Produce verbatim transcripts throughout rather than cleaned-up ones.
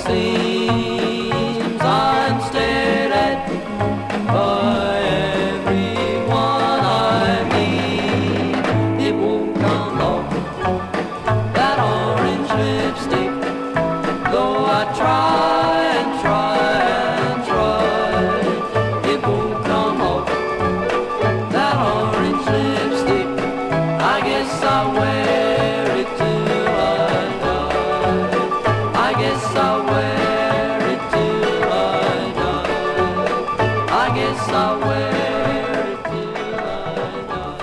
seems I'm stared at by everyone I meet. It won't come off, that orange lipstick, though I try and try and try. It won't come off, that orange lipstick. I guess I'll wear it till I die. I guess I'll wear it till I die. I guess I'll wear it till I die.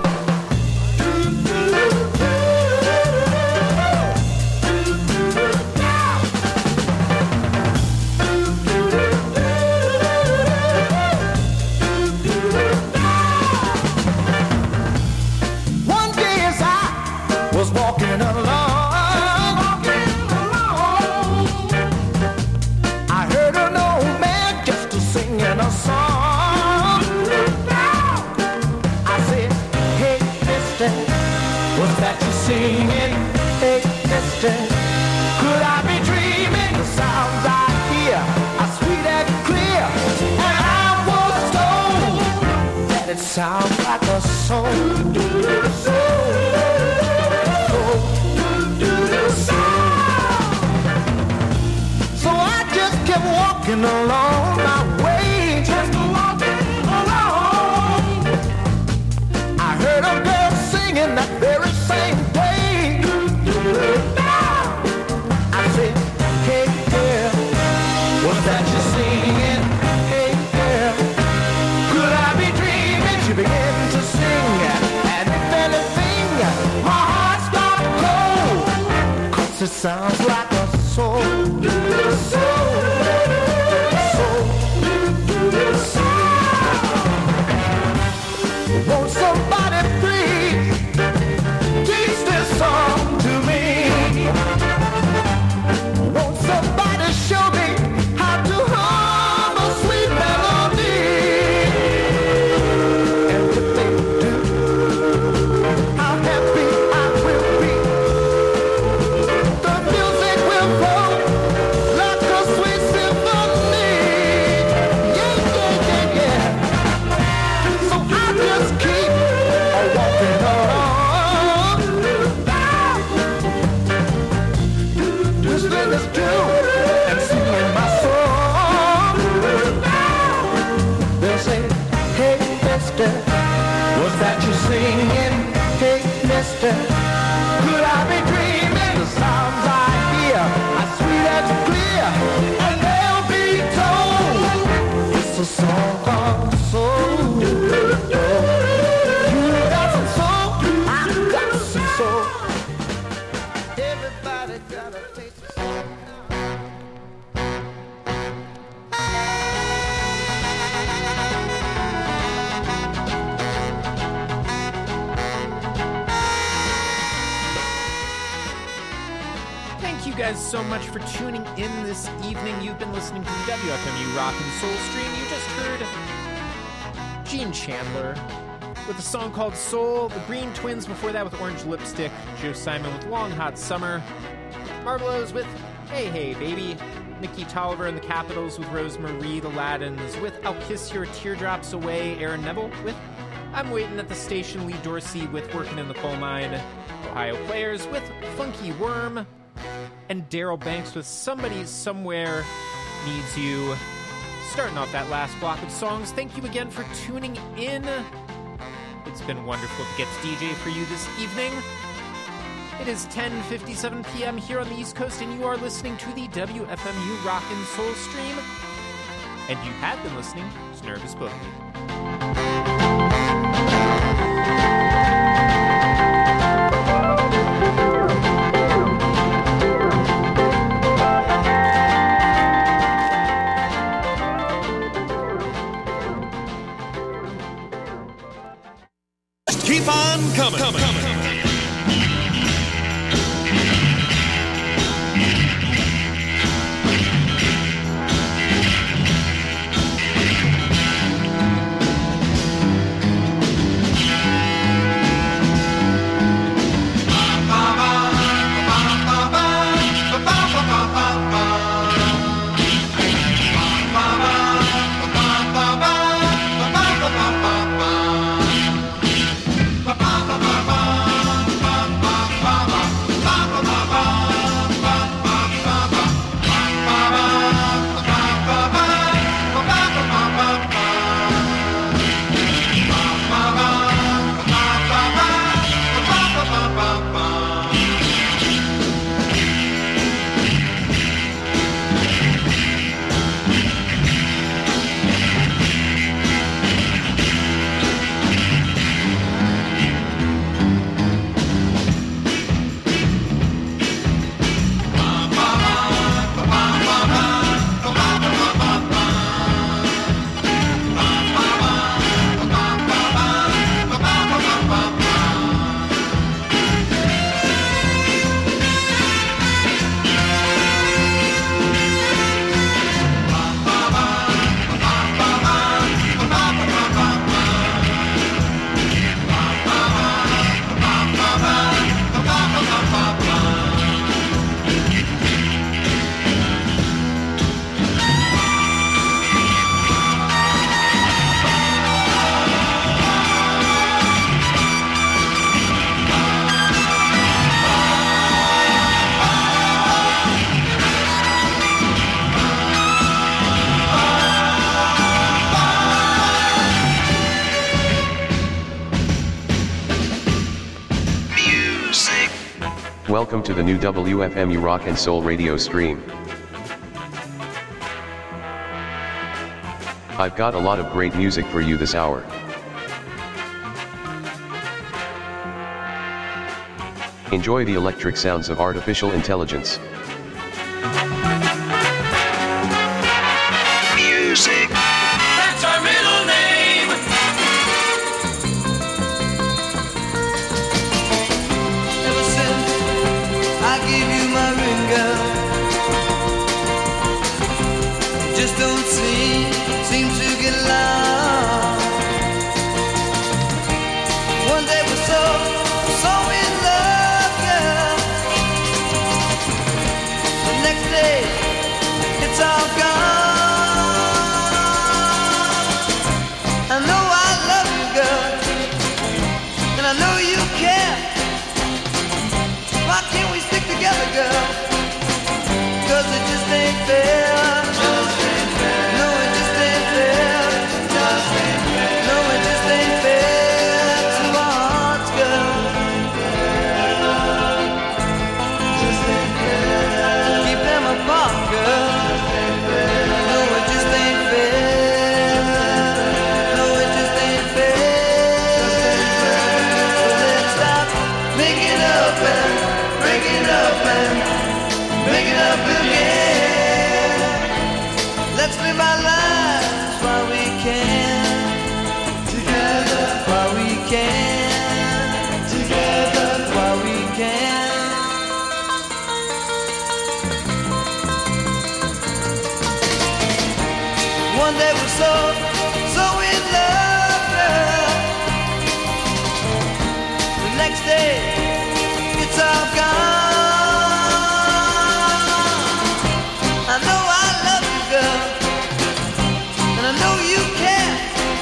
One day as I was walking along, walking along, I heard an old man just singing a song. I said, hey, mister, what's that you singing? Hey, mister, could I be dreaming? The sounds I hear are sweet and clear, and I was told that it sounds like a soul. So I just kept walking along my way, just walking along. I heard a girl singing that very same day. I said, hey girl, what's that you're singing? Hey girl, could I be dreaming? She began to sing, and if anything, my heart started cold, 'cause it sounds like a soul, soul, soul, soul. Won't somebody please teach this song to me? Won't somebody show me how to hum a sweet melody? And if they do, how happy I will be. The music will flow like a sweet symphony. Yeah, yeah, yeah, yeah. So I just keep on walking along, whistling this tune and singing my song. They'll say, hey, mister, what's that you singing? Hey, mister, could I be dreaming? The sounds I hear are sweet and clear, and they'll be told it's a song called soul. You got some soul, I got some soul. Everybody got a taste of soul. Thank you guys so much for tuning in this evening. You've been listening to the W F M U Rock and Soul stream. You just heard Gene Chandler with a song called Soul, the Green Twins before that with Orange Lipstick, Joe Simon with Long Hot Summer, Marvelows with Hey Hey Baby, Nikki Tolliver and the Capitals with Rosemarie, the Laddins with I'll Kiss Your Teardrops Away, Aaron Neville with I'm Waiting at the Station, Lee Dorsey with Working in the Coal Mine, Ohio Players with Funky Worm, and Daryl Banks with Somebody Somewhere Needs You. Starting off that last block of songs, thank you again for tuning in. It's been wonderful to get to D J for you this evening. It is ten fifty-seven p.m. here on the East Coast, and you are listening to the W F M U Rock and Soul stream. And you have been listening to Nervous Boogie. Keep on coming. coming. coming. Welcome to the new W F M U Rock and Soul radio stream. I've got a lot of great music for you this hour. Enjoy the electric sounds of artificial intelligence. Music. That's our middle name. Ever since I gave you my ring, girl, you just don't seem, seem to get lost. One day we're so, so in love, girl. The next day, it's all gone. I know I love you, girl, and I know you care. Why can't we stick together, girl? 'Cause it just ain't fair. Just ain't fair. No, it just ain't fair. Just ain't fair. No, it just ain't fair to our hearts, girl. Just ain't fair. To keep them apart, girl. No, it just ain't fair. No, it just ain't fair. So let's stop making up and breaking up and making up again. Let's live our lives while we can. Together. While we can. Together. While we can. One day we're so, so in love, girl. The next day, it's all gone. I know I love you, girl, and I know you care.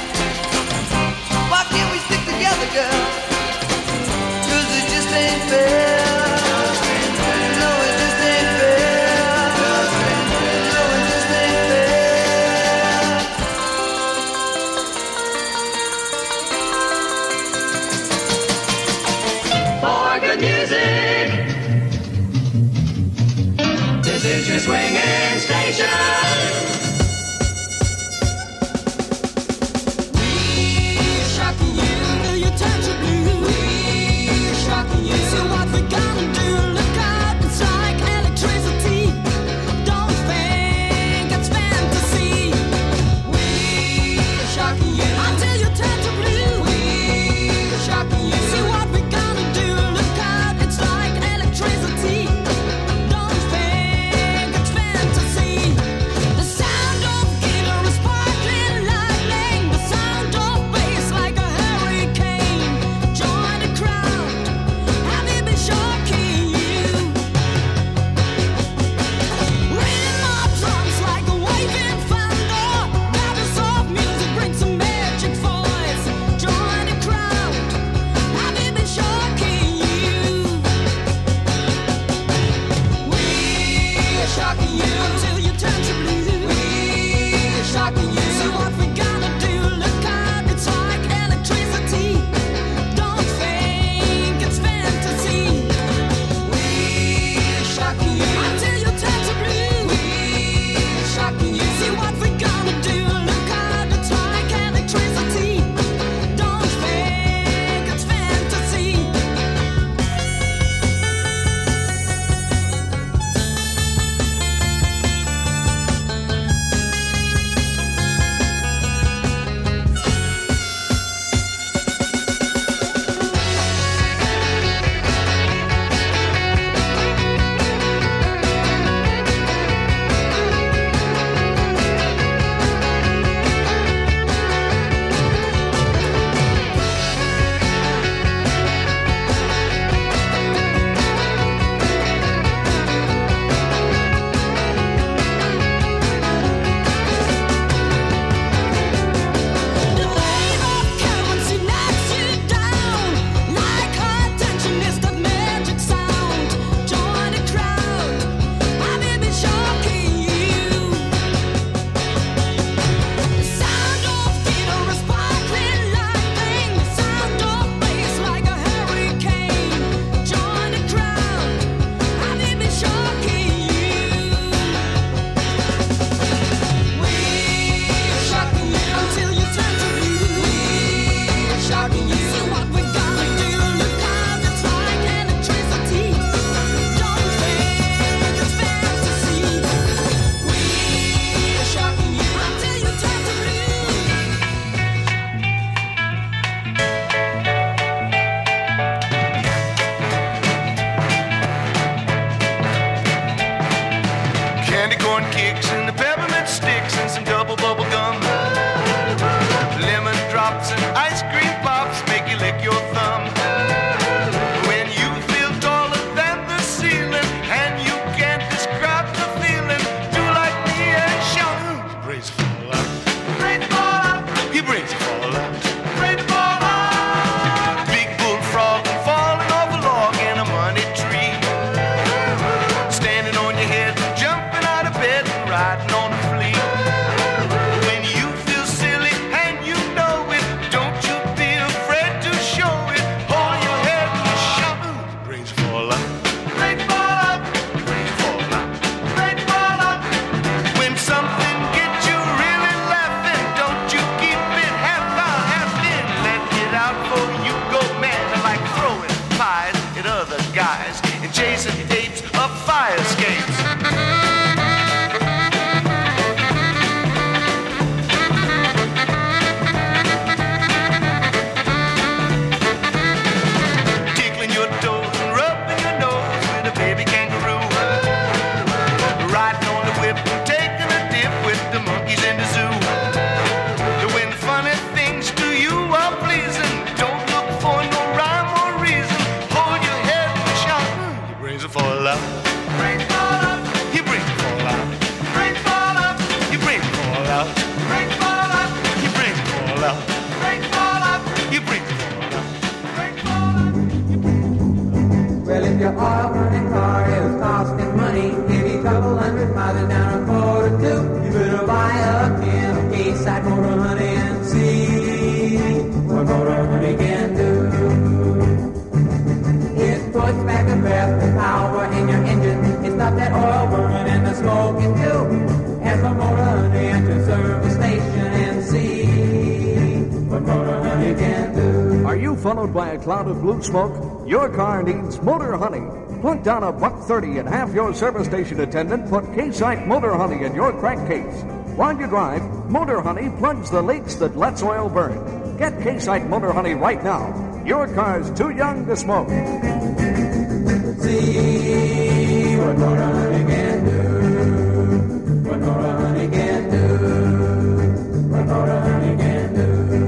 Why can't we stick together, girl? 'Cause it just ain't fair. No, it just ain't fair. No, it just ain't fair. For good music, this is your swinging station. We're shocking you, do you touch it blue? We're shocking you. So what we gonna do? Look out, it's like electricity. Don't think it's fantasy. We're shocking you until you turn to blue. We're shocking you. See what we gonna do? Look out, it's like electricity. Don't think it's fantasy. candy corn kicks and the peppermint sticks and some double bubble gum. Lemon drops and ice cream pops make you lick your thumb. When you feel taller than the ceiling and you can't describe the feeling, do like me and shout, "Ooh, brains fall out, brains fall out, your brains fall out, brains fall out." Big bullfrog falling off a log in a money tree, standing on your head, jumping out of bed and riding on a flea. When you feel silly and you know it, don't you be afraid to show it. Hold your head and shout, "Ooh, brains fall out, brains fall out, brains fall out, brains fall out." When something gets you really laughing, don't you keep it half out, half in. Let it out before you go mad, like throwing pies at other guys and chasing apes up fire escapes. Tickling your toes and rubbing your nose with a baby kangaroo. Riding on the whip and taking a dip with the monkeys in the zoo. When funny things to you are pleasing, don't look for no rhyme or reason. Hold your head and shout, "Ooh, your brains will fall out, brains fall out, your brains fall out, brains fall out, your brains fall out, brains fall out, your brains fall out, brains fall out, your brains fall out, brains fall out. Well, if your oil-burning car is costing money, give you a couple hundred miles down a quarter two, you better buy a can of K-Side Motor Honey and see what Motor Honey can do. It puts back the breath and power in your engine. It stops that oil burning and the smoking too. As the Motor Honey at your service station and see what Motor Honey can do. Are you followed by a cloud of blue smoke? Your car needs Motor Honey. Plunk down a buck thirty and have your service station attendant put K-Site Motor Honey in your crankcase. While you drive, Motor Honey plugs the leaks that lets oil burn. Get K-Site Motor Honey right now. Your car's too young to smoke. See what Motor Honey can do. What Motor Honey can do. What Motor Honey can do.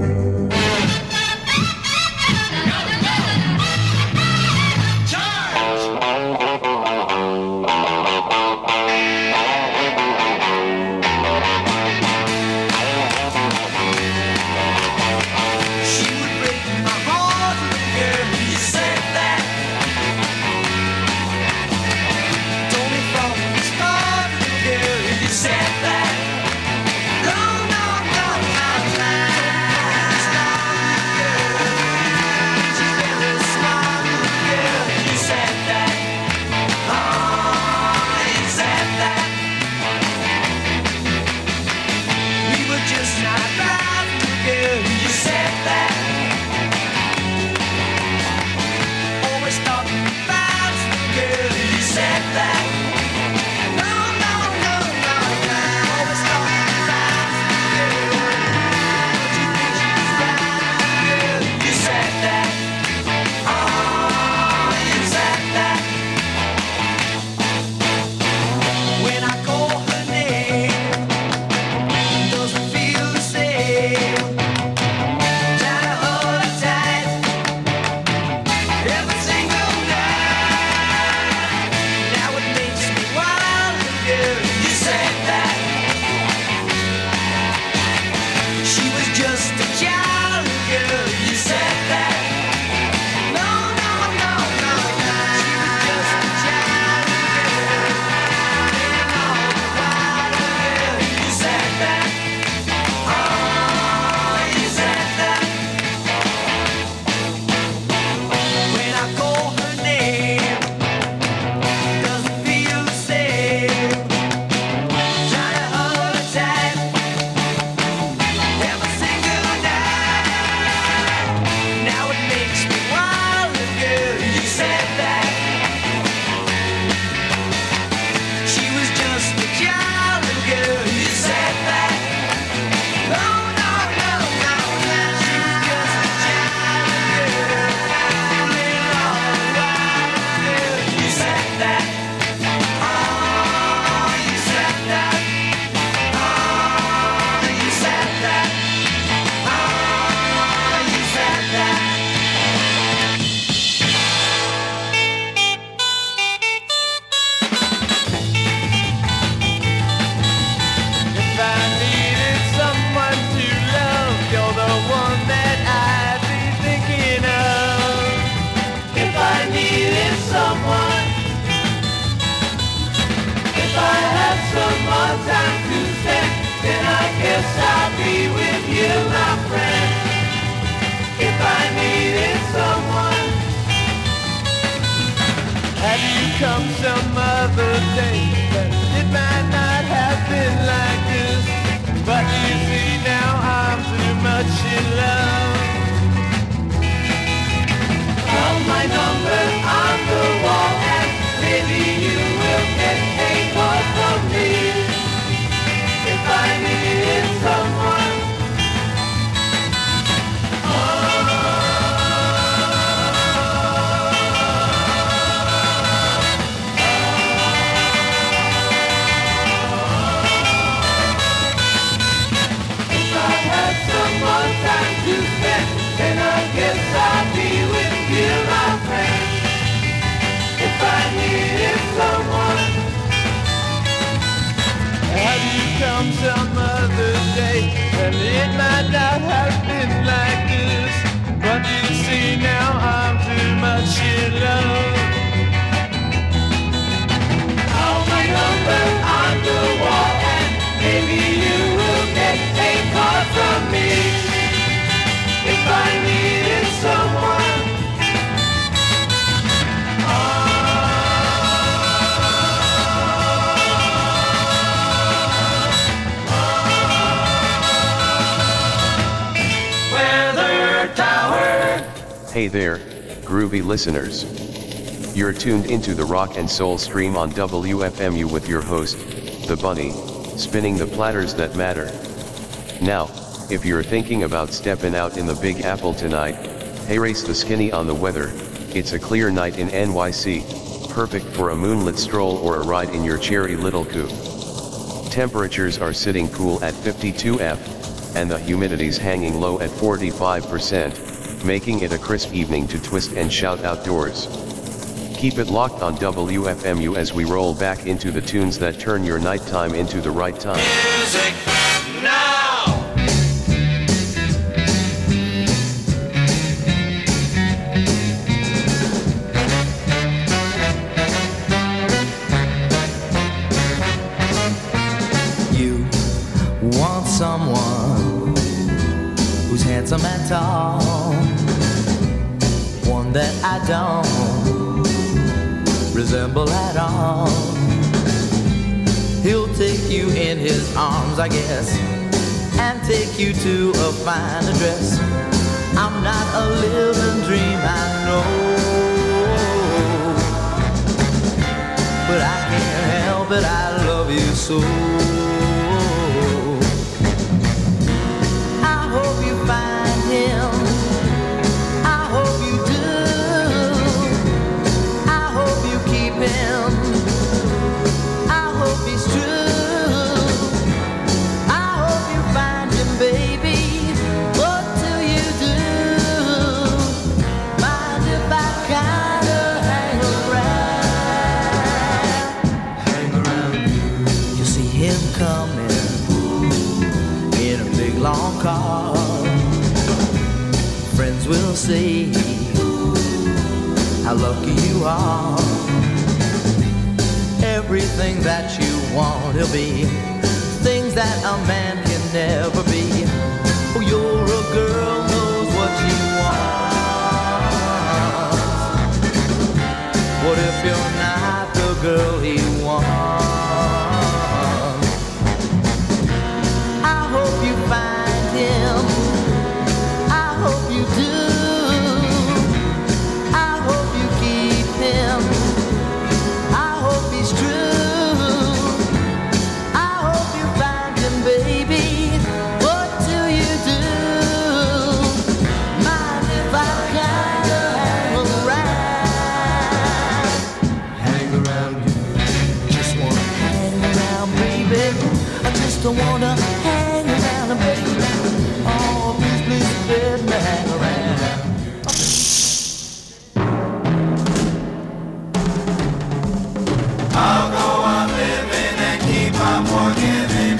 She would break my heart, girl. You said that. Told me guess I'd be with you, my friend, if I needed someone. Had you come some other day, but it might not have been like this. But you see now I'm too much in love. Call my number on the wall and maybe you will get a call from me if I needed someone. Time to spend, then I guess I'd be with you, my friend, if I needed someone. Had you come some other day, then it might not have been like this. But you see now I'm too much in love. Call my number on the wall and maybe you will get a call from me if I needed someone. Weather Tower. Hey there, groovy listeners. You're tuned into the Rock and Soul Stream on W F M U with your host, The Bunny, spinning the platters that matter. Now, if you're thinking about stepping out in the Big Apple tonight, hey, race the skinny on the weather. It's a clear night in N Y C, perfect for a moonlit stroll or a ride in your cherry little coupe. Temperatures are sitting cool at fifty-two F, and the humidity's hanging low at forty-five percent, making it a crisp evening to twist and shout outdoors. Keep it locked on W F M U as we roll back into the tunes that turn your nighttime into the right time. Music now! You want someone who's handsome and tall, one that I don't resemble at all. He'll take you in his arms, I guess, and take you to a fine address. I'm not a living dream, I know, but I can't help it, I love you so. I hope you find him, I hope you do, I hope you keep him, I hope he's true, I hope you find him, baby. What do you do? Mind if I kinda hang around? Hang around. You see him coming in a big long car. Friends will say how lucky you are. Everything that you want he'll be, things that a man can never be. Oh, you're a girl, knows what you want. What if you're not the girl he wants? I hope you find him, I hope you do, I hope you keep him, I hope he's true, I hope you find him, baby. What do you do? Mind if I kinda hang around? Hang around you, just wanna hang around, baby. I just don't wanna hang around, baby. Oh, please, please, let me hang around. I'll go on living and keep on forgiving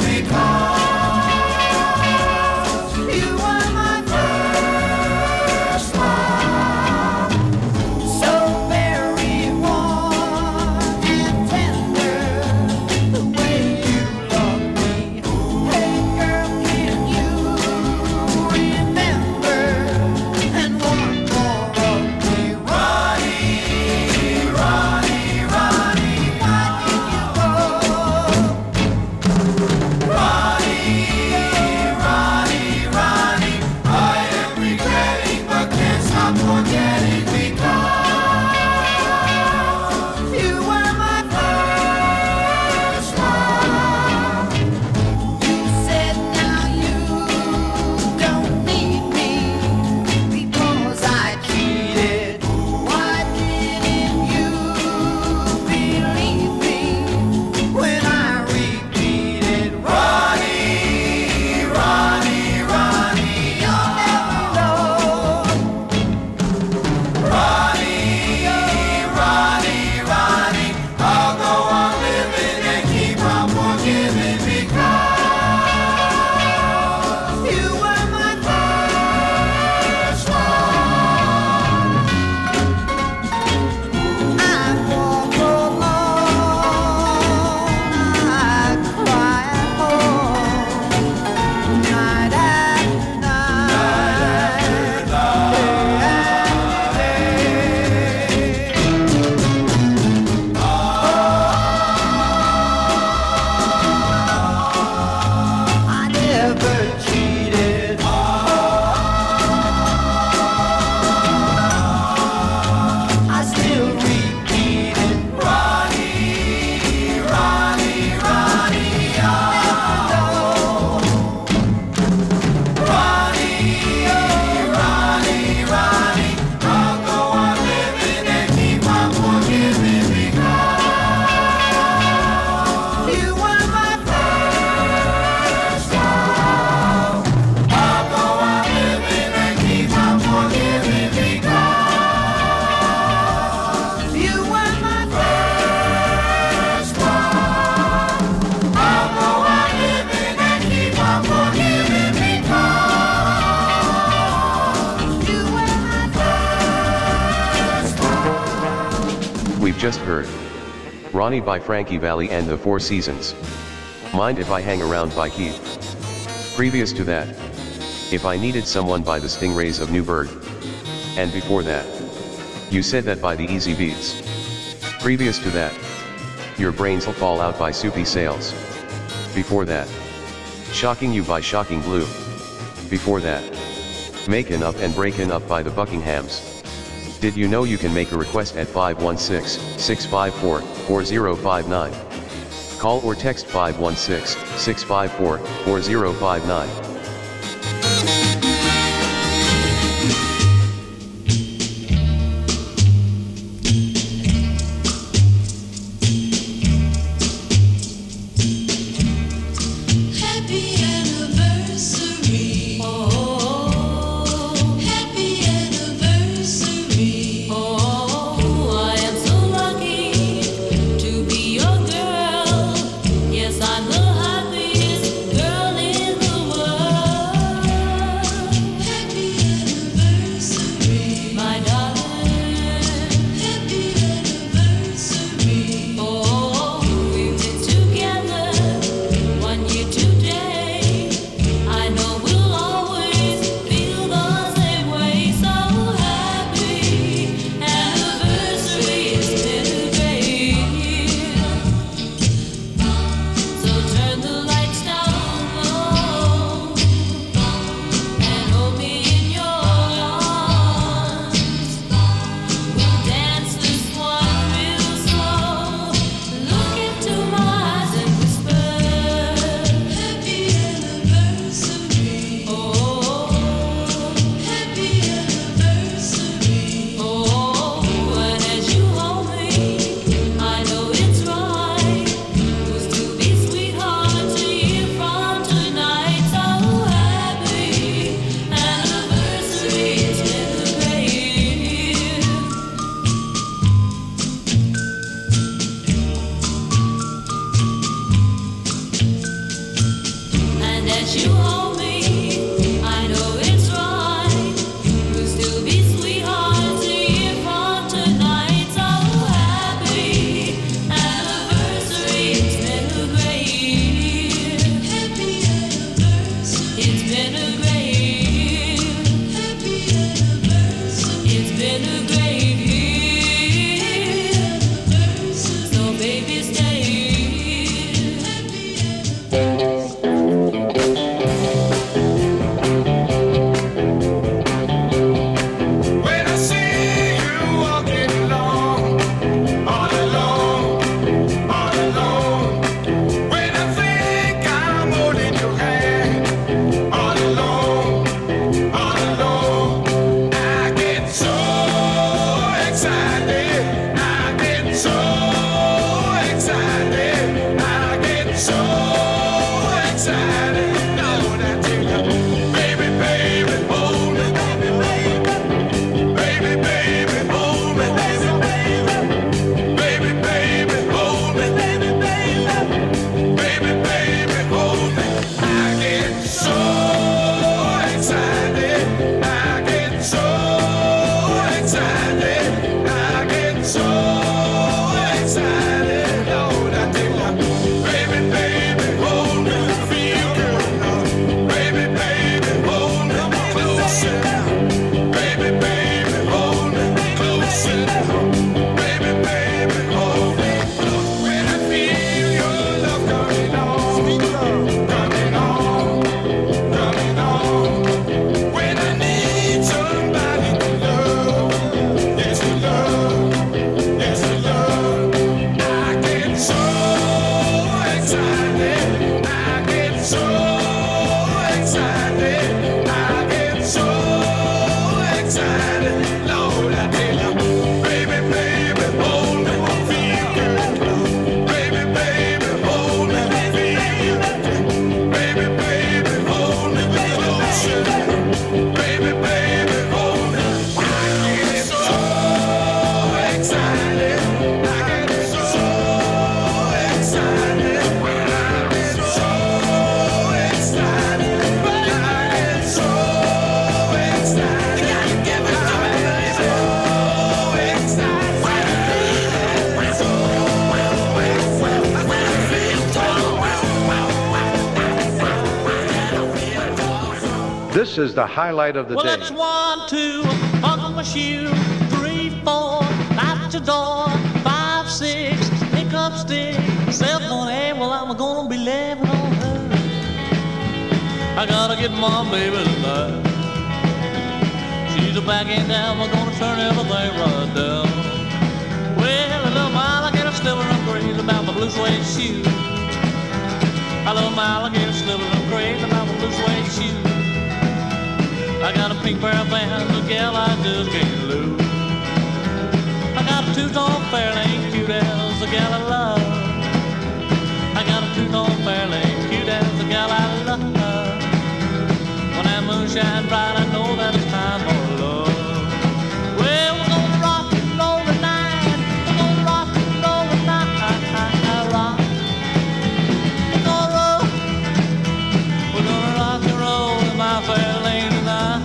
because you are my first love. So very warm and tender, the way you love me. Hey girl, forgiven because you were my first one. I walk alone, I cry at home, night after night, day I never cheated. I still repeat it. Ronnie, Ronnie, Ronnie, oh. Ronnie, oh, Ronnie, Ronnie, I'll go on living and keep on forgiving because you were my first love. I'll go on living and keep on forgiving because you were my first love. I'll go on living and keep on forgiving because you were my first love. We've just heard Ronnie by Frankie Valli and the Four Seasons. Mind If I Hang Around by Keith. Previous to that, If I Needed Someone by the Stingrays of Newburgh. And before that, You Said That by the Easy Beats. Previous to that, Your Brains'll Fall Out by Soupy Sales. Before that, Shocking You by Shocking Blue. Before that, Makin' Up and Breakin' Up by the Buckinghams. Did you know you can make a request at five one six, six five four, four zero five nine? Call or text five one six, six five four, four zero five nine. Happy anniversary. Oh, happy anniversary. Oh, I am so lucky to be your girl. Yes, I'm the happiest girl in the world. This is the highlight of the Well, day. it's one, two, buckle my shoe, three, four, knock your door, five, six, pick up stick, seven, eight, well, I'm gonna be living on her. I gotta get my baby tonight. She's a backing down, we're gonna turn everything right down. Well, a little mile, I get a sliver, I'm crazy about my blue suede shoes. A little mile, I get a sliver, I'm crazy about my blue suede shoes. I got a pink pair of pants, a gal I just can't lose. I got a two-tone Fairlane, cute as the gal I love. I got a two-tone Fairlane, cute as the gal I love. When that moon shines bright, I know that it's time for love. Well, we're gonna rock and roll tonight. We're gonna rock and roll tonight. Rock. We're gonna roll. We're gonna rock and roll in my Fairlane tonight.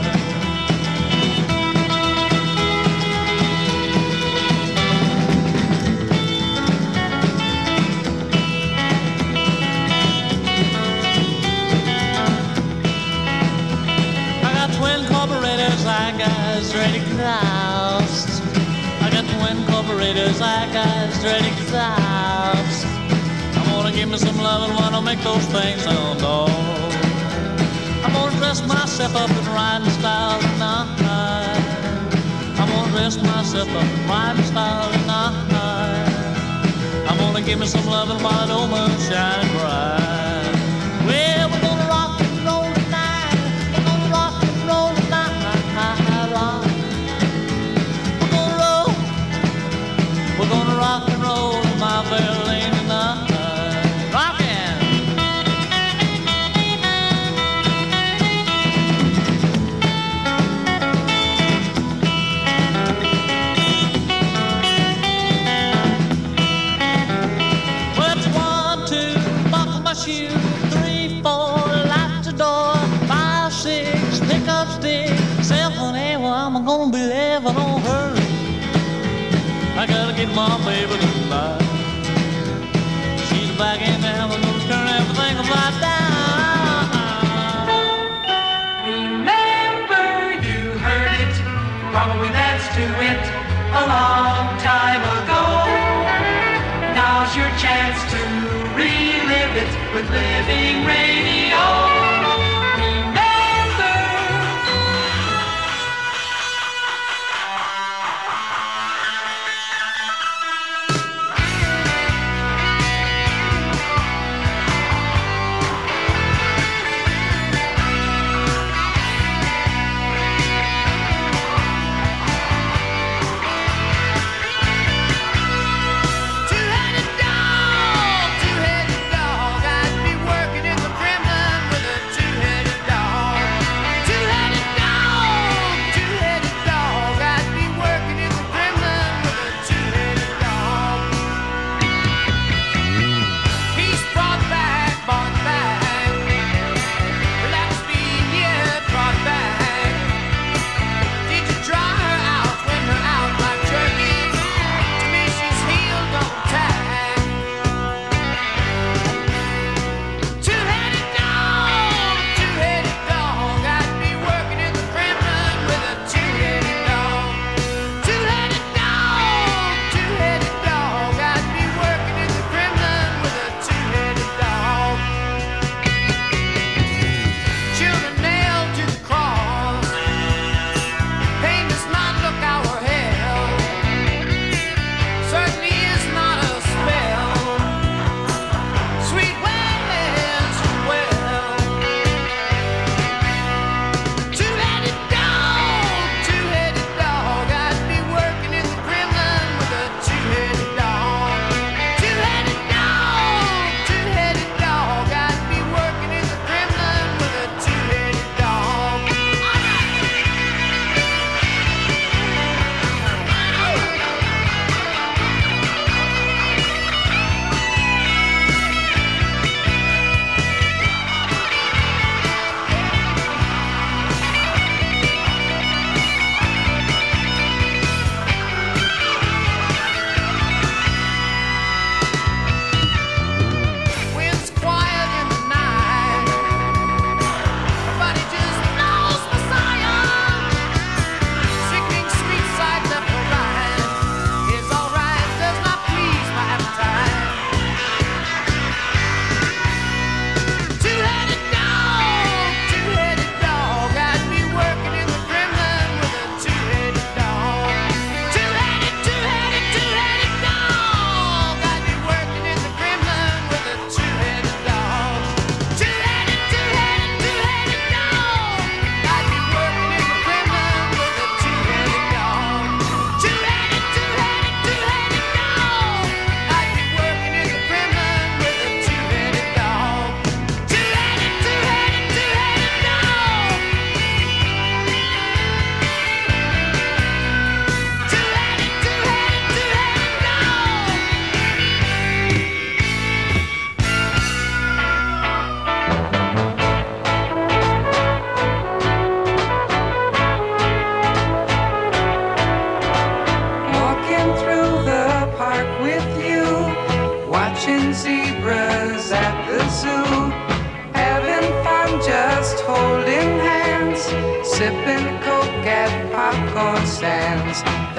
I got straight exhaust. I got twin carburetors, I got straight exhaust. I'm gonna give me some loving while I make those things sound off. I'm gonna dress myself up in riding style tonight. I'm gonna dress myself up in riding style tonight. I'm gonna give me some loving while the old moon shines bright. Well, we're gonna rock and roll tonight. We're gonna rock and roll tonight. We're gonna roll, we're gonna rock and roll in my Fairlane tonight. Rockin'! Well, it's one, two, buckle my shoe, three, four, lock the door, five, six, pick up stick, seven, eight, well, I'm gonna be living on her. I gotta get my baby tonight. She's back in town, I'm gonna turn everything upside down. Remember, you heard it, probably danced to it a long time ago. Now's your chance to relive it with Living Radio. Two-headed dog, two-headed dog, I'd be working in the Kremlin.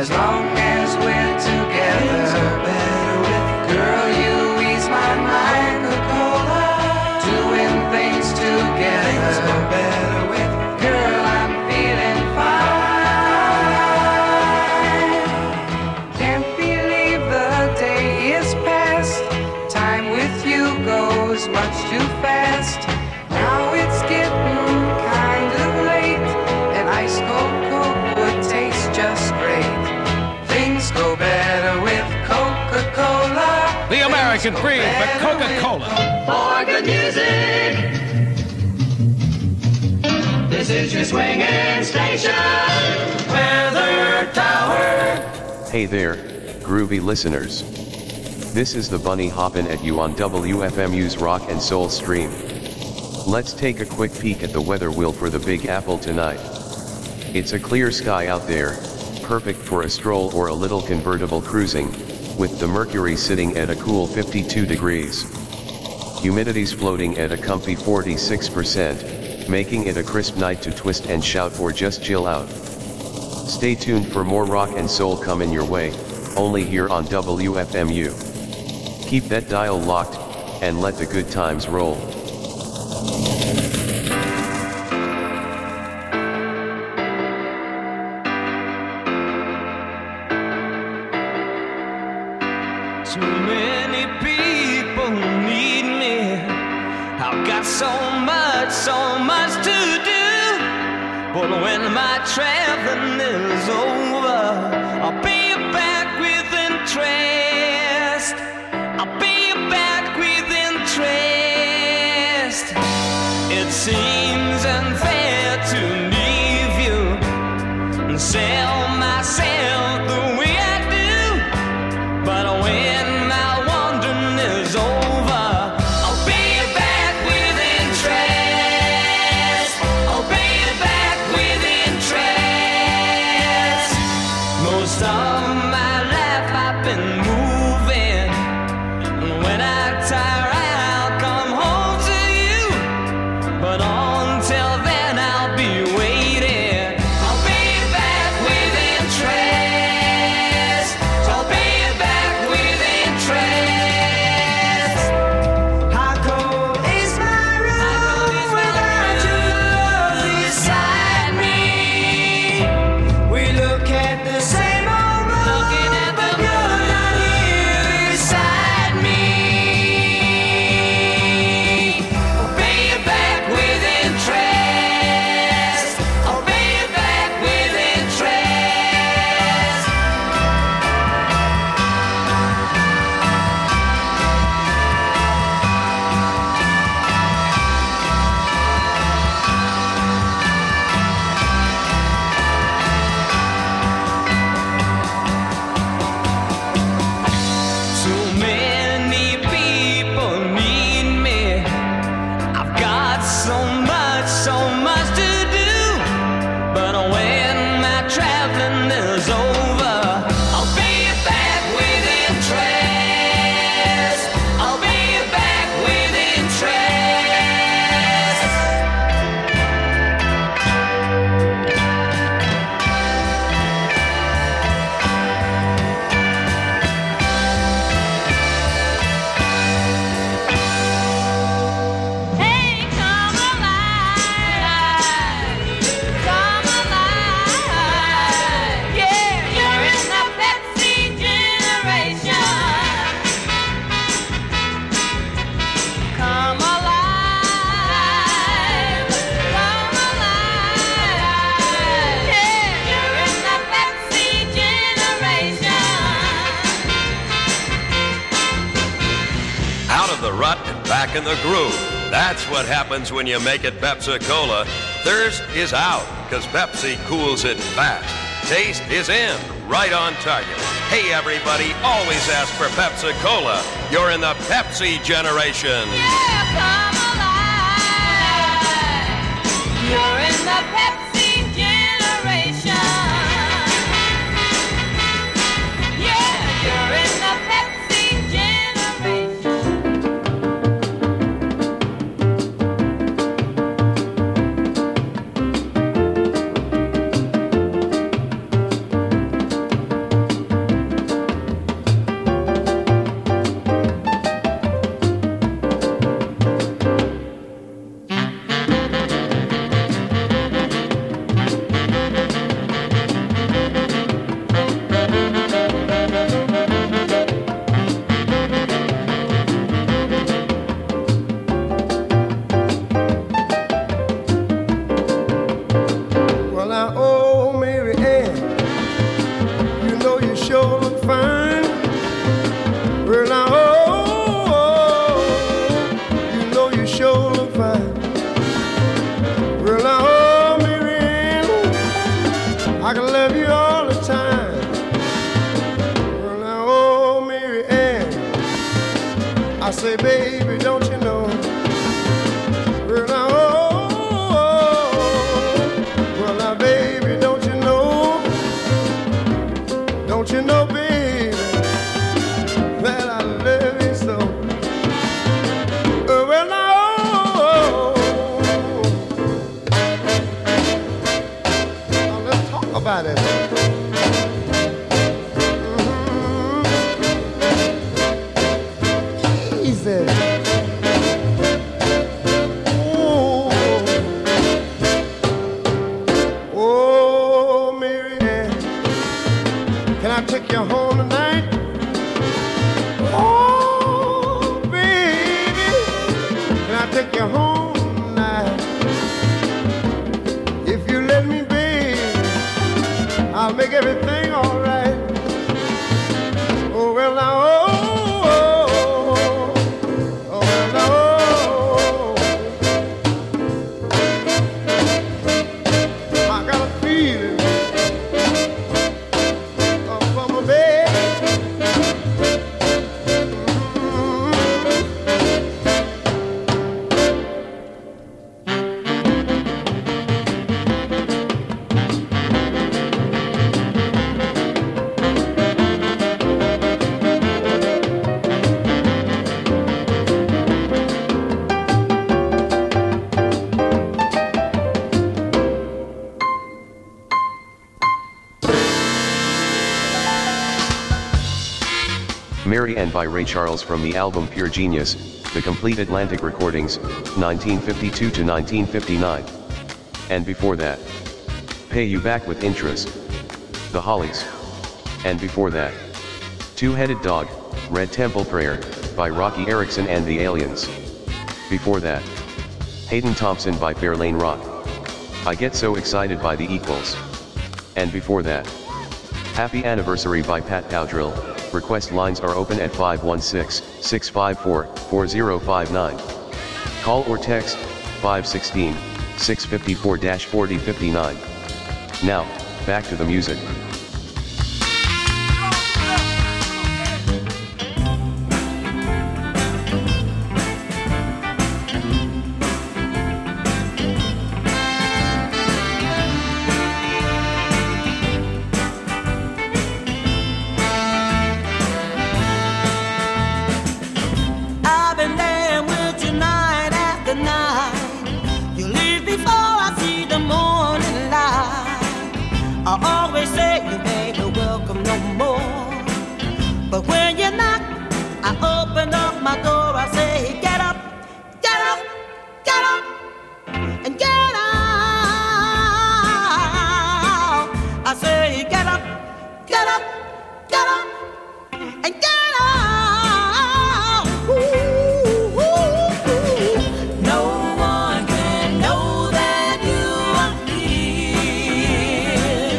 as long as we're together. Girl, you ease my mind. Coca-Cola, doing things together. Things go better with. Girl, I'm feeling fine. Can't believe the day is past. Time with you goes much too fast. Now it's getting kind of late, and ice cold Coke would taste just great. Things go better with Coca-Cola. The American breed, but Coca-Cola. For good music, this is your swinging station, Weather Tower. Hey there, groovy listeners. This is the Bunny hoppin' at you on W F M U's Rock and Soul stream. Let's take a quick peek at the weather wheel for the Big Apple tonight. It's a clear sky out there, perfect for a stroll or a little convertible cruising, with the mercury sitting at a cool fifty-two degrees. Humidity's floating at a comfy forty-six percent, making it a crisp night to twist and shout or just chill out. Stay tuned for more rock and soul coming your way, only here on W F M U. Keep that dial locked, and let the good times roll. Too many people need me. I've got so much, so much to do. But when my traveling is over, I'll be back with interest. I'll be back with interest. It seems unfair to leave you and sell myself the way I do. But when my wandering is over, I'll be back with interest. I'll be back with interest. Most of my life I've been moving, and when I tire I'll come home to you. But until then I'll be waiting. I'll be back with interest. I'll be back with interest. How cold is my room without your love beside me? We look at the same old road, but you're not here beside me. I'll be back with interest. I'll be back with interest. Too many people need me. I've got so much, so much to do. But when my traveling is over, I'll be back with interest. I'll be back with interest. Hey, come alive, come alive. Yeah, you're in the Pepsi generation. Come alive, come alive. Yeah, you're in the Pepsi generation. Out of the rut and back in the groove. That's what happens when you make it Pepsi-Cola. Thirst is out, because Pepsi cools it fast. Taste is in, right on target. Hey everybody, always ask for Pepsi-Cola. You're in the Pepsi generation. Yeah, come alive. You're in the Pepsi generation. Yeah, you're in the Pepsi generation. sure look fine. Well, now, oh, Marianne, I can love you all the time. Well, now, oh, Mary Ann, I say, baby, don't you know? Well, now, oh, oh, well, now, baby, don't you know? Don't you know, baby, that I love you so? Uh, well, now, oh, now let's talk about it. Mm-hmm. Easy. Oh, oh, Mary Ann, can I take you home tonight? Oh, baby, can I take you home tonight? If you let me, baby, I'll make everything all right. Oh, well, now, oh, oh, oh, well, now, oh, I got a feeling uh, from my bed. Mary Ann by Ray Charles from the album Pure Genius, The Complete Atlantic Recordings, nineteen fifty-two to nineteen fifty-nine. And before that, Pay You Back with Interest, The Hollies. And before that, Two-Headed Dog, Red Temple Prayer, by Rocky Erickson and the Aliens. Before that, Hayden Thompson by Fairlane Rock, I Get So Excited by the Equals. And before that, Happy Anniversary by Pat Dowdrill. Request lines are open at five one six, six five four, four zero five nine. Call or text five one six, six five four, four zero five nine. Now, back to the music. I've been there with you night after night. You leave before I see the morning light. I always say you ain't no welcome no more. But when you knock, I open up my door. I say, get up, get up, get up, and get out. I say, get up, get up, get up, and get out. Ooh, ooh, ooh. No one can know that you are here.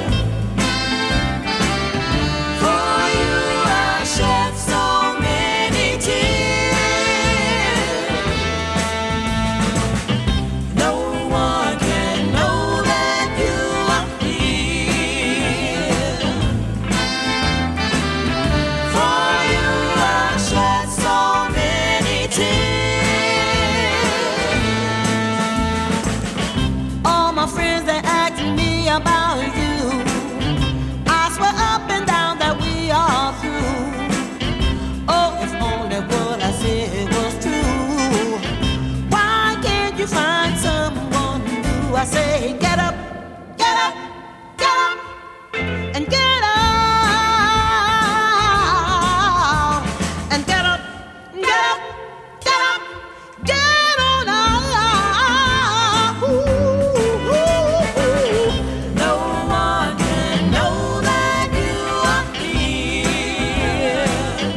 For you I shed so many tears. No one can know that you are here. For you I shed so many tears. All my friends, they asking me about you. I swear up and down that we are through. Oh, if only what I said was true. Why can't you find someone new? I say, get up, get up, get up, and get out. And get up, get up, get up, get on out. Ooh, ooh, ooh. No one can know that you are here.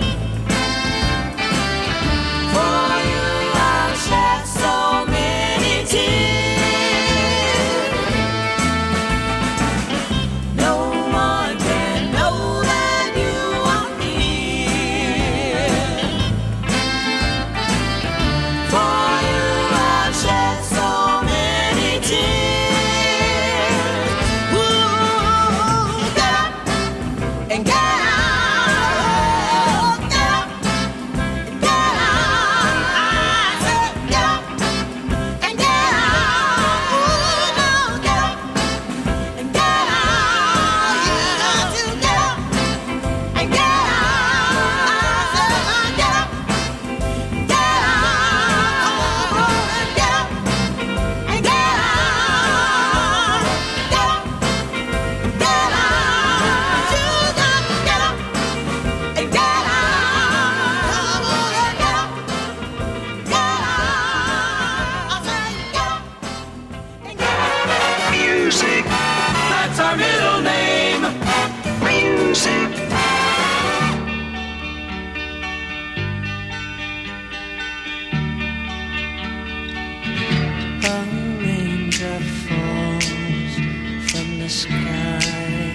For you I shed so many tears. music. A raindrop falls from the sky.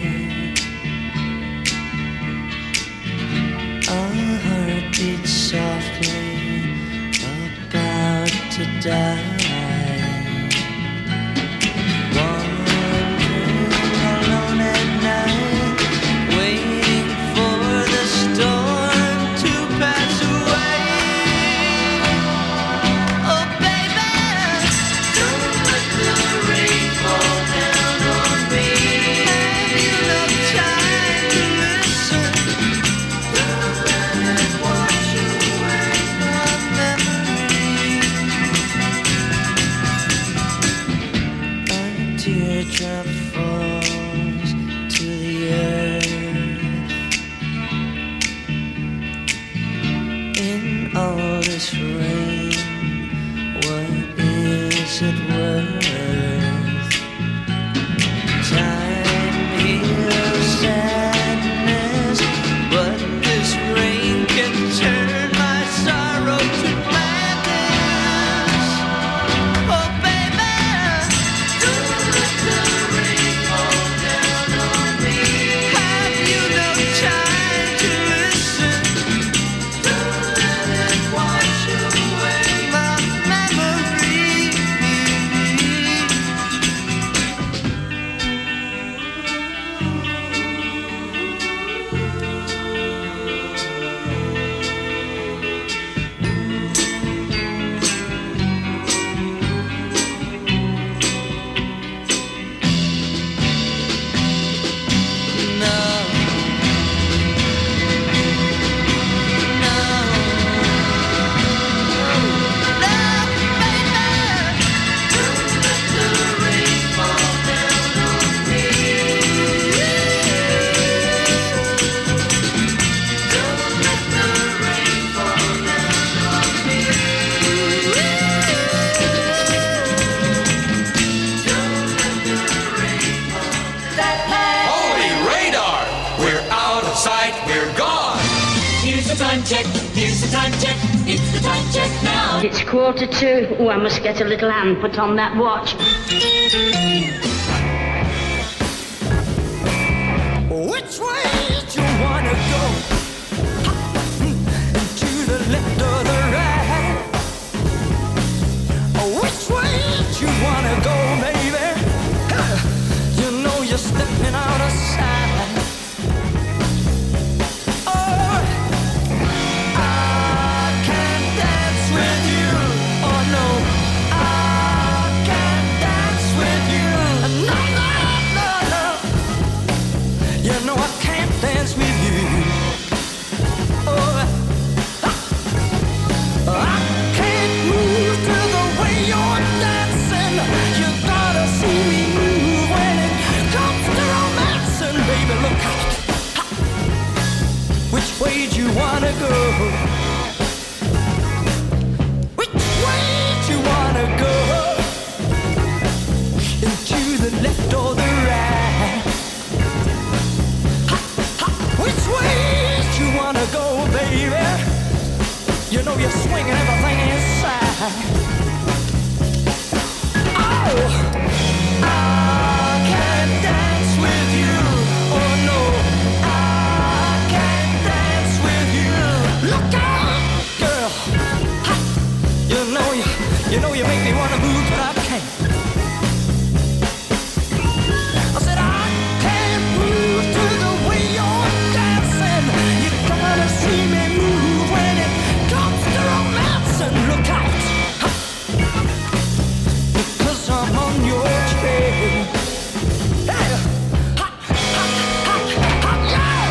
A heart beats softly, about to die. Wandering alone at night, waiting for the storm to pass away. Oh baby, don't let the rain fall down on me. Have you no time to listen? Don't let it wash away my memory. A teardrop falls to the earth. In all this rain, what is it worth? Time heals sadness, but this rain can turn my sorrow to gladness. Oh baby, don't let the rain fall down on me. Have you no time to listen? Don't let it wash away my memory. No. No. No, baby. Don't let the rain fall down on me. Don't let the rain fall down on me. Don't let the rain fall down. Holy radar! We're out of sight, we're gone! Here's the time check, here's the time check, it's the time check now. It's quarter to. Oh, I must get a little hand put on that watch. Which way do you wanna go? To the left or the right? Which way do you wanna go, baby? You know you're stepping out of sight. Oh, I can't dance with you. Oh no, I can't dance with you. No, no, no, no. You know I can't dance with you. Oh, I can't move to the way you're dancing. You gotta see me move when it comes to romancing, baby. Look out. Which way do you wanna go? Which way do you wanna go? Into the left or the right? Which way do you wanna go, baby? You know you're swinging everything inside. Oh, I can't dance with you. Oh no, I can't dance with you. Look out, girl. Ha. You know you, you know you make me wanna move, but I can't. I said I can't move to the way you're dancing. You gotta see me move when it comes to romance. And look out, ha. Because I'm on your trail. Hey, ha, ha, ha, ha, yeah.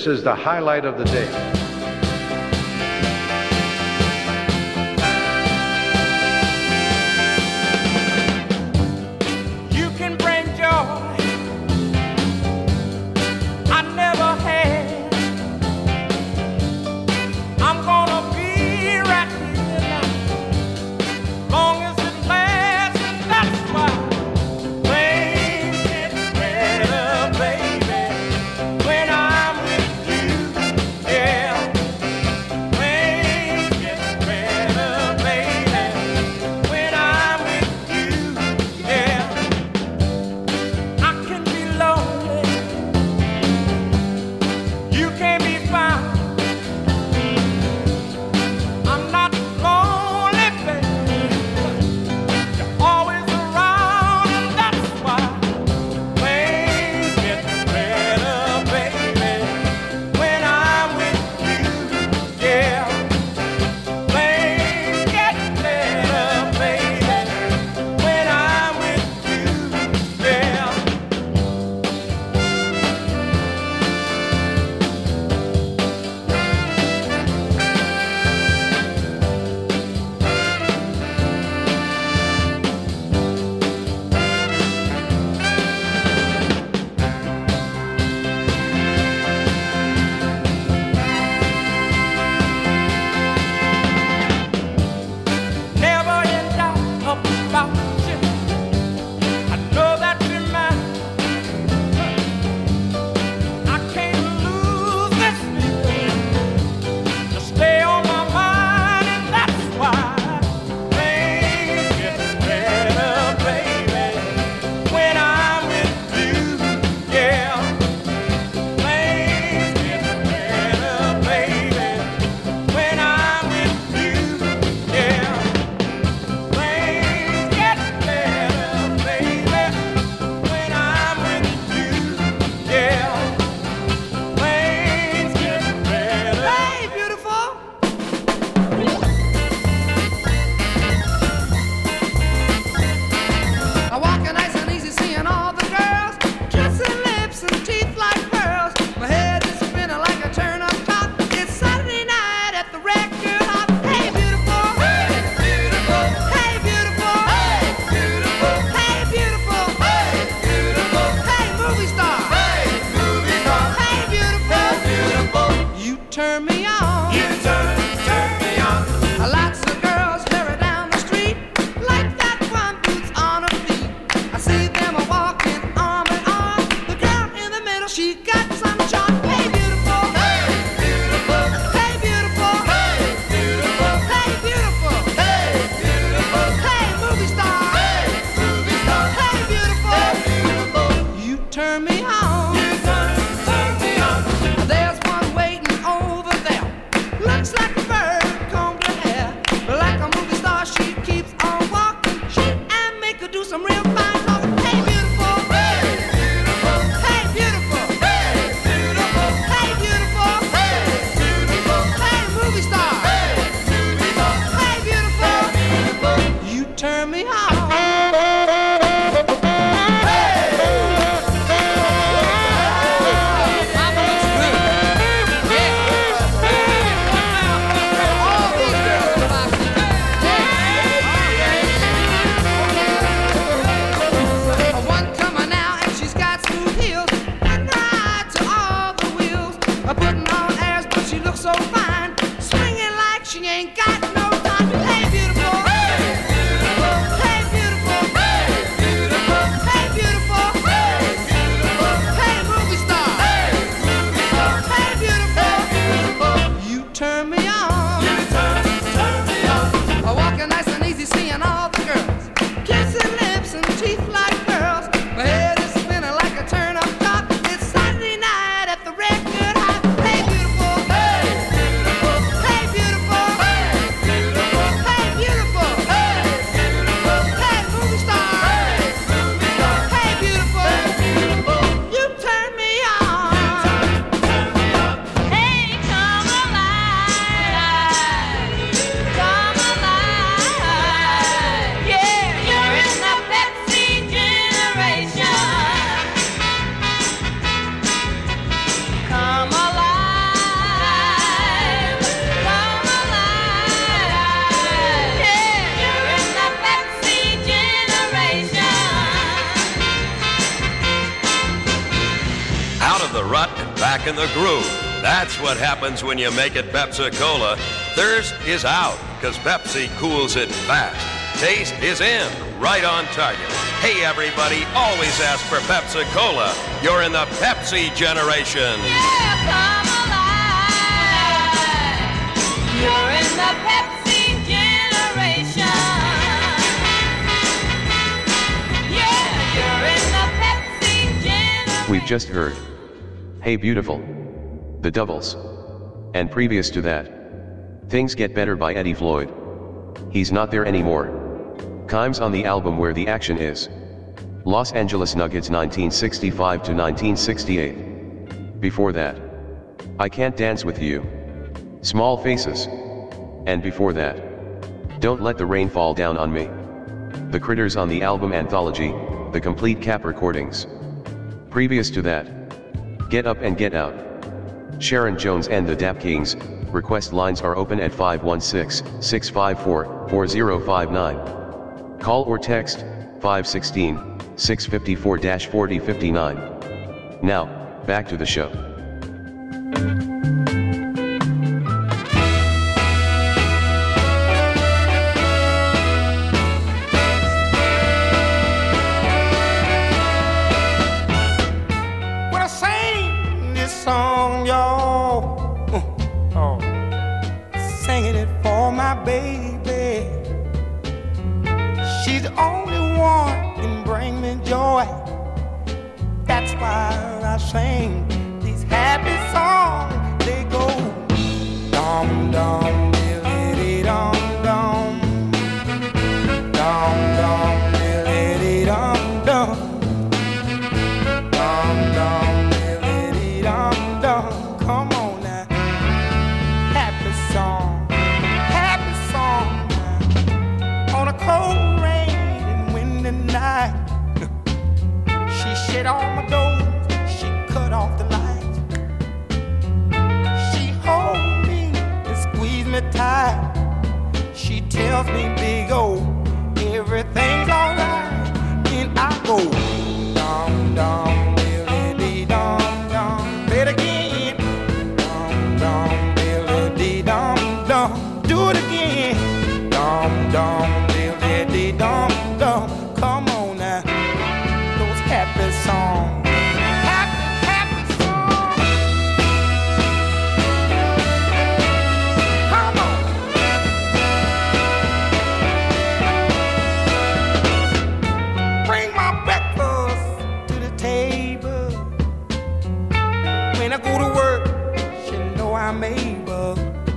This is the highlight of the day. You can bring joy I never had. I'm gonna be right here now, long as it lasts, and that's why things get better, baby, when I'm with you, yeah. Things get better, baby, when I'm with you, yeah. I can be lonely, you can't be found. I'm not lonely, baby, you're always around, and that's why things get better, baby, when I'm with you, yeah. Things get better, baby, when I'm with you, yeah. Never in doubt about you. I know that you're mine. I can't lose this feeling. You stay on my mind, and that's why things get better, baby, when I'm with you, yeah. Things get better, baby, when I'm with you, yeah. Things get better, baby, when I'm with you, yeah. Things get better. Hey, beautiful. I walk nice and easy, seeing all the girls, kissing lips and teeth like pearls. My head is spinning like a turn-up top. It's Saturday night at the record hop. Hey, beautiful. Hey, beautiful. Hey, beautiful. Hey, beautiful. Hey, beautiful. Hey, beautiful. Hey, movie star. Hey, movie star. Hey, beautiful. Beautiful. You turn me on. You turn, turn me on. Lots of girls hurry down the street like that one boots on her feet. I see them a walking arm in arm. The girl in the middle, she got some charm. Hey, beautiful. Hey, beautiful. Hey, beautiful. Hey, beautiful. Hey, beautiful. Hey, beautiful. Hey, movie star. Hey, movie star. Hey, beautiful. Hey, beautiful. You turn me on. You turn, turn me on. There's one waiting over there. Looks like a bird combed her hair. Like a movie star, she keeps on walking. She and make her do some real fine talking. Hey, beautiful. Hey, beautiful. Hey, beautiful. Hey, beautiful. Hey, beautiful. Hey, beautiful. Hey, movie star. Hey, movie star. Hey, beautiful. Hey, beautiful. You turn me on. Mama looks good. Yeah. All these girls in the box. One coming now and she's got smooth heels, and right to all the wheels. Putting on airs, but she looks so fine, swinging like she ain't got no time. Hey, beautiful. Hey, beautiful. Hey, beautiful. Hey, beautiful. Hey, beautiful. Hey, beautiful. Hey, movie star. Hey, movie star. Hey, beautiful. Beautiful. You turn me on. You turn, turn me on. Walking nice and easy, seeing all the girls, kissing lips and teeth like pearls. My head is spinning like a turn-up top. It's Saturday night at the record hop. Hey, beautiful. Hey, beautiful. Hey, beautiful. Hey, back in the groove. That's what happens when you make it Pepsi-Cola. Thirst is out, because Pepsi cools it fast. Taste is in, right on target. Hey, everybody, always ask for Pepsi-Cola. You're in the Pepsi generation. Yeah, come alive. You're in the Pepsi generation. Yeah, you're in the Pepsi generation. We've just heard Hey Beautiful, The Doubles. And previous to that, Things Get Better by Eddie Floyd. He's not there anymore. Kimes on the album Where the Action Is. Los Angeles Nuggets nineteen sixty-five to nineteen sixty-eight. Before that, I Can't Dance With You. Small Faces. And before that, Don't Let the Rain Fall Down on Me. The Critters on the album Anthology, The Complete Cap Recordings. Previous to that, Get Up and Get Out. Sharon Jones and the Dap Kings. Request lines are open at five one six, six five four, four zero five nine. Call or text five one six, six five four, four zero five nine. Now, back to the show. When I sing this song, y'all, uh, oh, singing it for my baby. She's the only one can bring me joy. That's why I sing these happy songs. They go dum dum diddly dum dum, dum dum diddly dum dum, dum dum diddly dum dum. Come on now, happy song, happy song now. On a cold rain and windy night, she shut all my doors, she cut off the lights. She holds me and squeezes me tight. She tells me, big O, everything's alright. Then I go dum dum diddly dum dum. Play it again. Dum dum diddly dum dum. Do it again. Dum dum diddly dum dum. Come on now, those happy songs. Happy, happy songs. Come on. Bring my breakfast to the table. When I go to work, she know I'm able.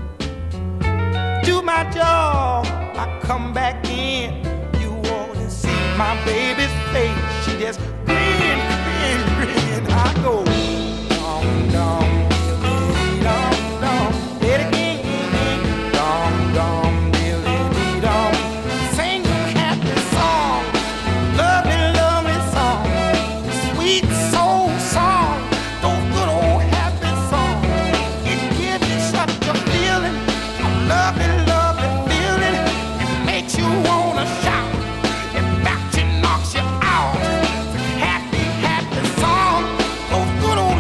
Do my job, I come back in. You wanna see my baby's face? She just grin, grin, grin. I go dum dum diddly dum dum. Play it again. Dum dum diddly dum. Sing a happy song, lovely, lovely song, sweet soul song. Those good old happy songs. It gives you such a feeling, a lovely, lovely feeling. It makes you wanna shout. It back you knocks you out. It's a happy, happy song. Those good old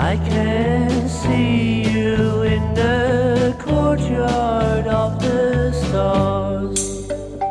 I can see you in the courtyard of the stars,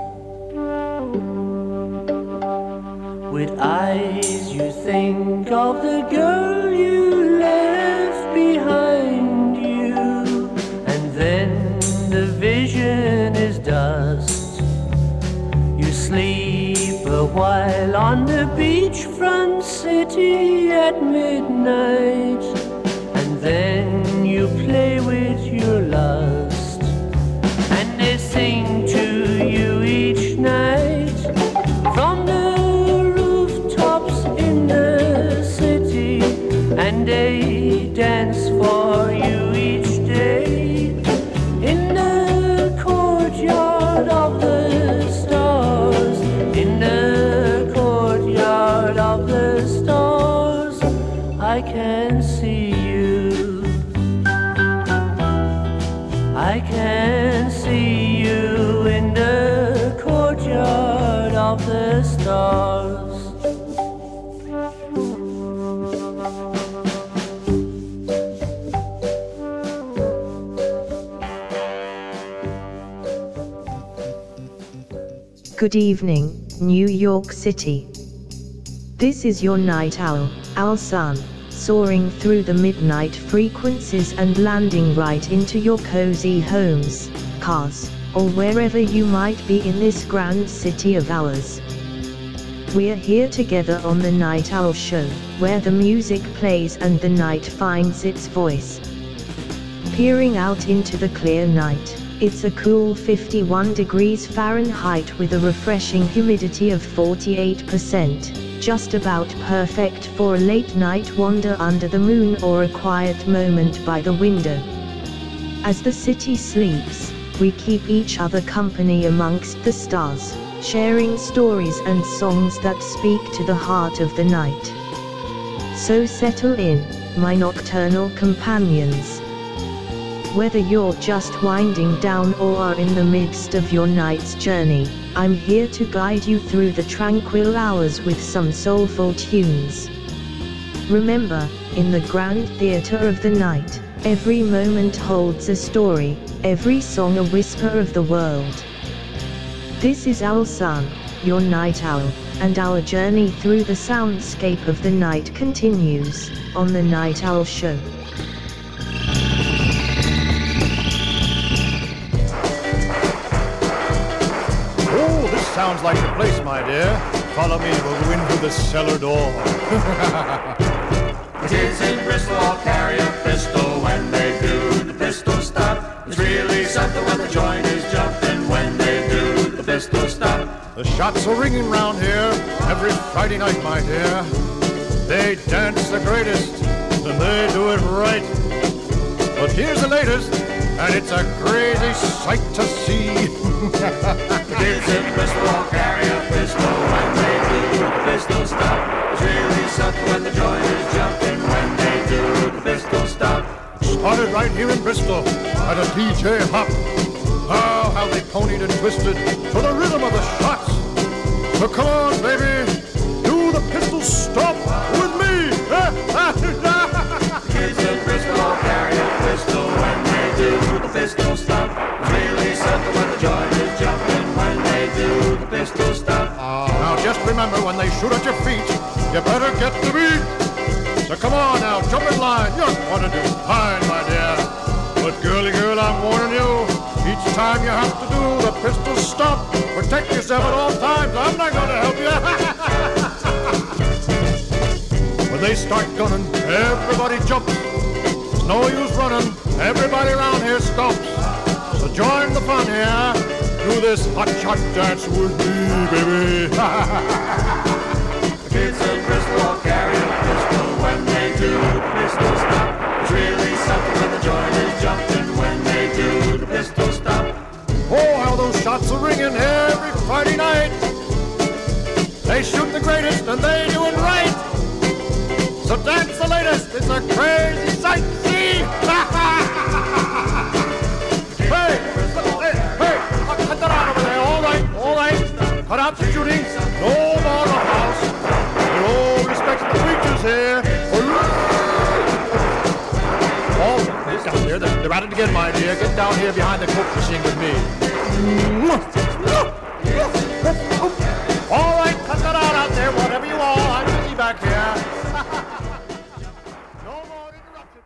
with eyes you think of the girl you left behind you, and then the vision is dust. You sleep a while on the beachfront city at midnight, and then you play with your lust, and they sing to you each night from the rooftops in the city, and they dance for you each day in the courtyard of the stars, in the courtyard of the stars. I can see you, I can see you in the courtyard of the stars. Good evening, New York City. This is your night owl, Al Sun, soaring through the midnight frequencies and landing right into your cozy homes, cars, or wherever you might be in this grand city of ours. We're here together on the Night Owl Show, where the music plays and the night finds its voice. Peering out into the clear night, it's a cool fifty-one degrees Fahrenheit with a refreshing humidity of forty-eight percent, just about perfect for a late night wander under the moon or a quiet moment by the window. As the city sleeps, we keep each other company amongst the stars, sharing stories and songs that speak to the heart of the night. So settle in, my nocturnal companions. Whether you're just winding down or are in the midst of your night's journey, I'm here to guide you through the tranquil hours with some soulful tunes. Remember, in the grand theater of the night, every moment holds a story, every song a whisper of the world. This is Al Sun, your night owl, and our journey through the soundscape of the night continues, on the Night Owl Show. Oh, this sounds like the place, my dear. Follow me, we'll go in through the cellar door. Kids in Bristol all carry a pistol when they do the pistol stop. It's really something when the joint is jumping when they do the pistol stop. The shots are ringing round here every Friday night, my dear. They dance the greatest, and they do it right. But here's the latest, and it's a crazy sight to see. The kids in Bristol all carry a pistol when they do the pistol stop. It's really something when the joint is jumping when they do the pistol stop. Started right here in Bristol at a D J hop. Oh, how they ponied and twisted to the rhythm of the shots. So come on, baby, do the pistol stop with me. Kids in Bristol all carry a pistol when they do the pistol stop. It's really something when the joint is jumping when they do the pistol stop. Uh, now just remember, when they shoot at your feet, you better get the beat. So come on now, jump in line. You're going to do fine, my dear. But girly girl, I'm warning you, each time you have to do the pistol stop, protect yourself at all times. I'm not going to help you. When they start gunning, everybody jumps. There's no use running. Everybody around here stops. So join the fun here. Do this hot shot dance with me, baby. The kids in Bristol all carry a pistol when they do the pistol stop. It's really something when the joint is jumping when they do the pistol stop. Oh, how those shots are ringing every Friday night. They shoot the greatest and they do it right. So dance the latest. It's a crazy sight. See? Hey, hey, hey, cut that out over there. All right, all right. Cut out the shooting. No more the house. With all respect to the preachers here. here. They're, they're at it again, my dear. Get down here behind the Coke machine with me. All right, cut that out out there, whatever you are. I'm busy back here. No more interruption.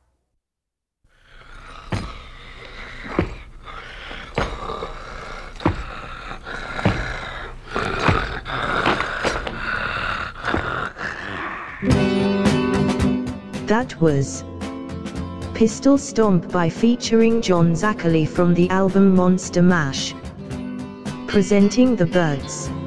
That was Pistol Stomp by featuring John Zachary from the album Monster Mash. Presenting the Birds.